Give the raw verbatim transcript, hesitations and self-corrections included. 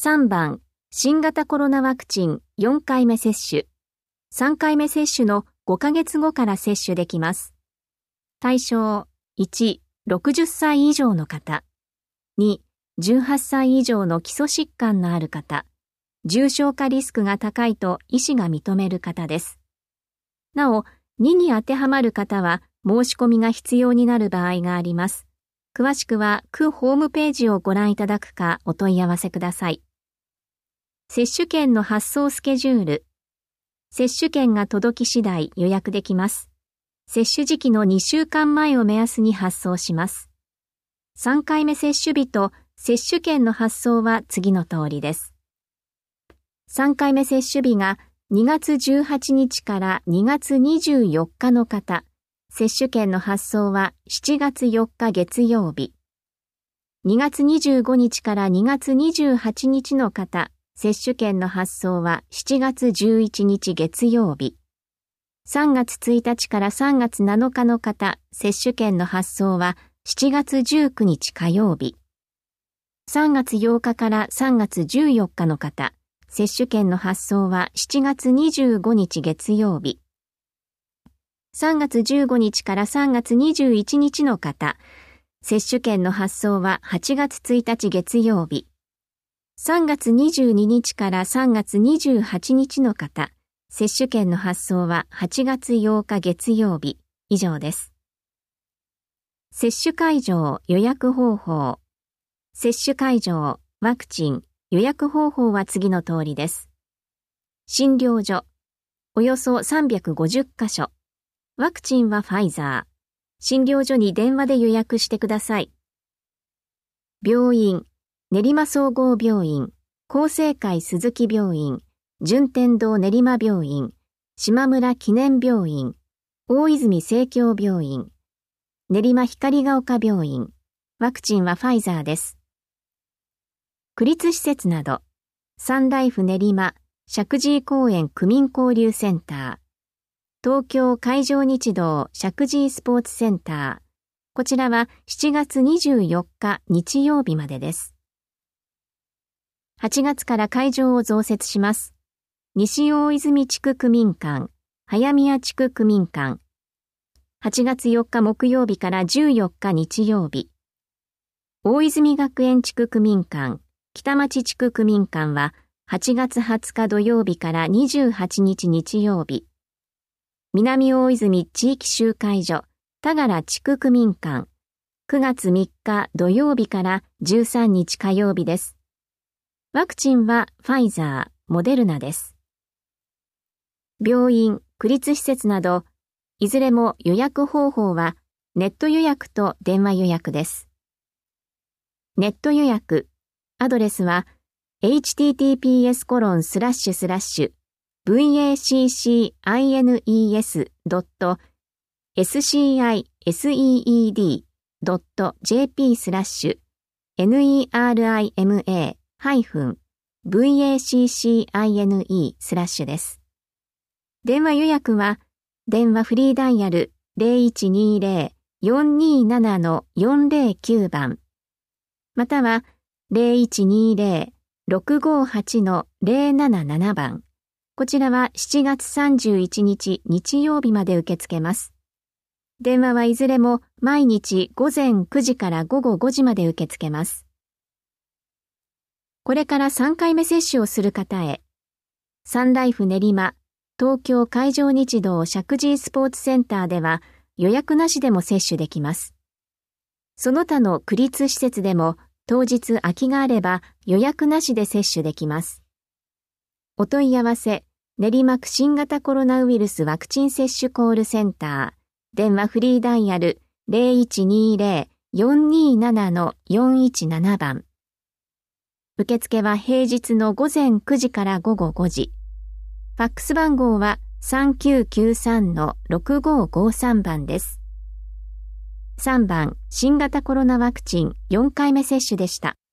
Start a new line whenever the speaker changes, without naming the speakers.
さんばん、新型コロナワクチンよんかいめ接種。さんかいめ接種のごかげつごから接種できます。対象いち、ろくじゅっさい以上の方。に、じゅうはっさい以上の基礎疾患のある方。重症化リスクが高いと医師が認める方です。なお、にに当てはまる方は申し込みが必要になる場合があります。詳しくは区ホームページをご覧いただくかお問い合わせください。接種券の発送スケジュール。接種券が届き次第予約できます。接種時期のにしゅうかんまえを目安に発送します。さんかいめ接種日と接種券の発送は次の通りです。さんかいめ接種日がにがつじゅうはちにちからにがつにじゅうよっかの方。接種券の発送はしちがつよっか月曜日。にがつにじゅうごにちからにがつにじゅうはちにちの方、接種券の発送はしちがつじゅういちにち月曜日。さんがつついたちからさんがつなのかの方、接種券の発送はしちがつじゅうくにち火曜日。さんがつようかからさんがつじゅうよっかの方、接種券の発送はしちがつにじゅうごにち月曜日。さんがつじゅうごにちからさんがつにじゅういちにちの方、接種券の発送ははちがつついたち月曜日。さんがつにじゅうににちからさんがつにじゅうはちにちの方、接種券の発送ははちがつようか月曜日。以上です。接種会場予約方法。接種会場、ワクチン、予約方法は次の通りです。診療所、およそさんびゃくごじゅっかしょ。ワクチンはファイザー。診療所に電話で予約してください。病院、練馬総合病院、厚生会鈴木病院、順天堂練馬病院、島村記念病院、大泉生協病院、練馬光が丘病院。ワクチンはファイザーです。区立施設など、サンライフ練馬、石神井公園区民交流センター、東京海上日動石神井スポーツセンター。こちらはしちがつにじゅうよっか日曜日までです。はちがつから会場を増設します。西大泉地区区民館、早宮地区区民館。はちがつよっか木曜日からじゅうよっか日曜日。大泉学園地区区民館、北町地区区民館ははちがつはつか土曜日からにじゅうはちにち日曜日。南大泉地域集会所、田柄地区区民館、くがつみっか土曜日からじゅうさんにち火曜日です。ワクチンはファイザー、モデルナです。病院、区立施設など、いずれも予約方法はネット予約と電話予約です。ネット予約、アドレスは エイチティーティーピーエスコロンスラッシュスラッシュブイエーシーシーアイエヌイーエスドットエスシーアイエスイーイーディードットジェーピースラッシュエヌイーアールアイエムエーハイフンブイエーシーシーアイエヌイースラッシュです。電話予約は電話フリーダイヤル ゼロいちにゼロ よんにーなな よんゼロきゅう 番またはゼロいちにゼロ ろくごはち ゼロなななな 番こちらはしちがつさんじゅういちにち日曜日まで受け付けます。電話はいずれも毎日ごぜんくじからごごごじまで受け付けます。これからさんかいめ接種をする方へ、サンライフ練馬、東京海上日動石神井スポーツセンターでは予約なしでも接種できます。その他の区立施設でも当日空きがあれば予約なしで接種できます。お問い合わせ、練馬区新型コロナウイルスワクチン接種コールセンター、電話フリーダイヤル ゼロいちにゼロ よんにーなな よんいちなな 番。受付は平日のごぜんくじからごごごじ。ファックス番号は さんきゅうきゅうさん ろくごごさん 番です。さんばん、新型コロナワクチンよんかいめ接種でした。